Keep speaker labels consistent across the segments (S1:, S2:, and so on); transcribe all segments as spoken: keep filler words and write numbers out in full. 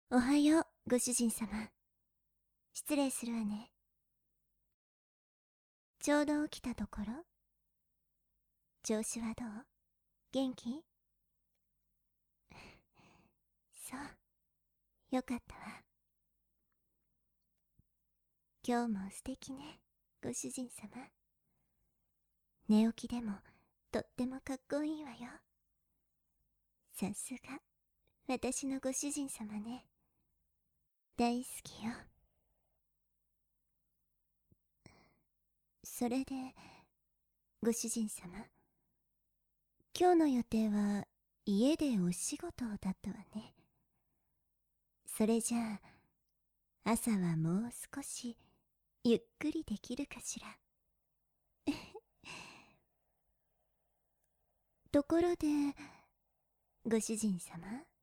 S1: おはよう、ご主人様。失礼するわね。ちょうど起きたところ。調子はどう？元気？そう。よかったわ。今日も素敵ね、ご主人様。寝起きでもとってもかっこいいわよ。さすが、私のご主人様ね。大好きよ。それで、ご主人様。今日の予定は家でお仕事だったわね。それじゃあ、朝はもう少しゆっくりできるかしら。ところで、ご主人様。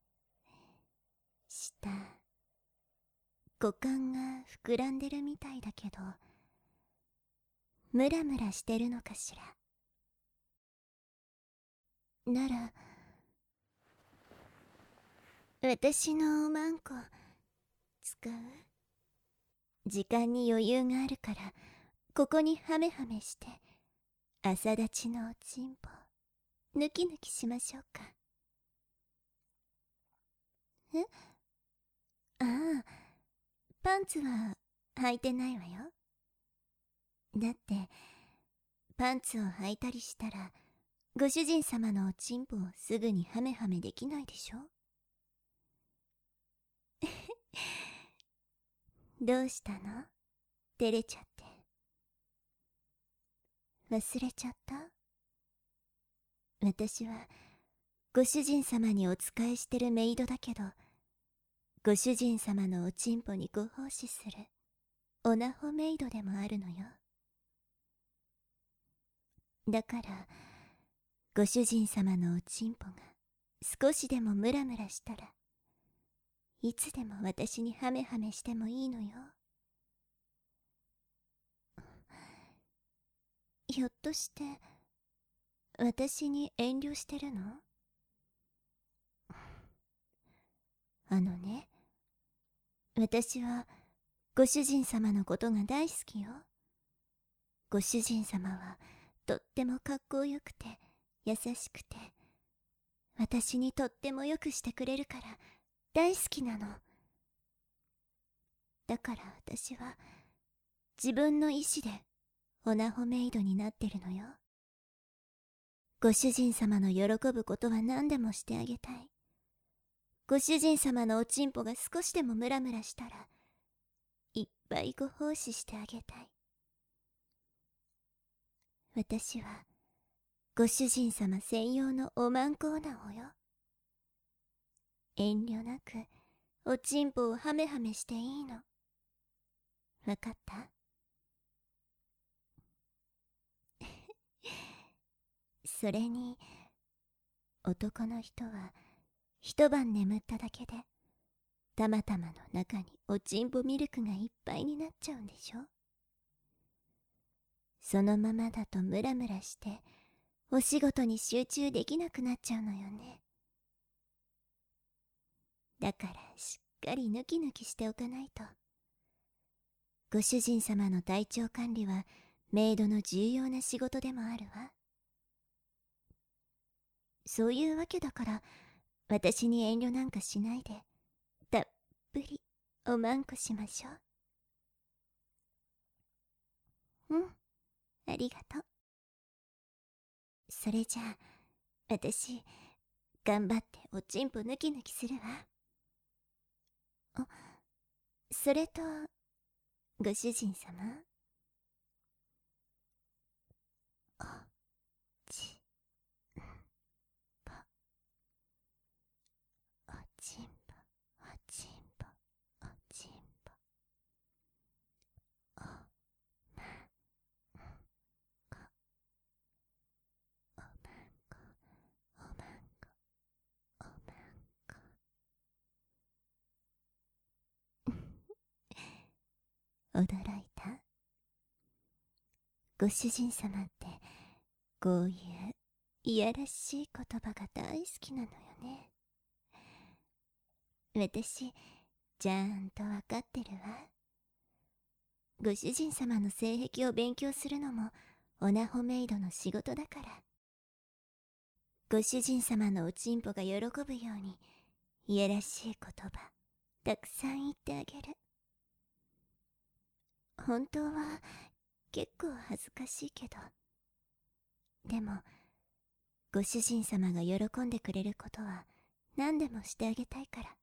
S1: 下、股間が膨らんでるみたいだけど、ムラムラしてるのかしら。なら、私のおまんこ、使う？時間に余裕があるから、ここにハメハメして、朝立ちのおちんぽ、ぬきぬきしましょうか。え？ああ、パンツは履いてないわよ。だって、パンツを履いたりしたら、ご主人様のおちんぽをすぐにハメハメできないでしょ。どうしたの？照れちゃって。忘れちゃった？私は、ご主人様にお仕えしてるメイドだけど、ご主人様のおちんぽにご奉仕する、おなほメイドでもあるのよ。だから、ご主人様のおちんぽが少しでもムラムラしたら、いつでも私にハメハメしてもいいのよ。ひょっとして、私に遠慮してるの？あのね、私はご主人様のことが大好きよ。ご主人様はとってもかっこよくて優しくて、私にとってもよくしてくれるから大好きなの。だから私は自分の意志でオナホメイドになってるのよ。ご主人様の喜ぶことは何でもしてあげたい。ご主人様のおちんぽが少しでもムラムラしたら、いっぱいご奉仕してあげたい。私はご主人様専用のおまんこなのよ。遠慮なくおちんぽをハメハメしていいの。わかった？それに、男の人は一晩眠っただけでたまたまの中におちんぽミルクがいっぱいになっちゃうんでしょ。そのままだとムラムラしてお仕事に集中できなくなっちゃうのよね。だからしっかりヌキヌキしておかないと。ご主人様の体調管理はメイドの重要な仕事でもあるわ。そういうわけだから私に遠慮なんかしないでたっぷりおまんこしましょう。うん、ありがとう。それじゃあ私頑張っておちんぽヌキヌキするわ。あ、それとご主人様、おちんぽ、おちんぽ、おちんぽ、おちんぽ、おまんこ、おまんこ、おまんこ、おまんこ。驚いた？ご主人様ってこういういやらしい言葉が大好きなのよね。私ちゃんとわかってるわ。ご主人様の性癖を勉強するのもオナホメイドの仕事だから。ご主人様のおちんぽが喜ぶように、いやらしい言葉たくさん言ってあげる。本当は結構恥ずかしいけど、でもご主人様が喜んでくれることは何でもしてあげたいから。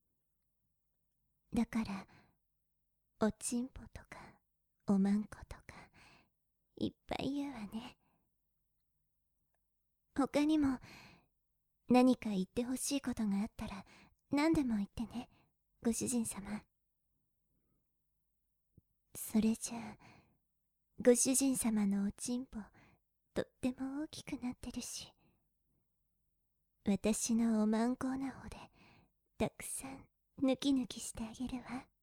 S1: だからおちんぽとかおまんことかいっぱい言うわね。他にも何か言ってほしいことがあったら何でも言ってね、ご主人様。それじゃあご主人様のおちんぽとっても大きくなってるし、私のおまんこうな方でたくさん抜き抜きしてあげるわ。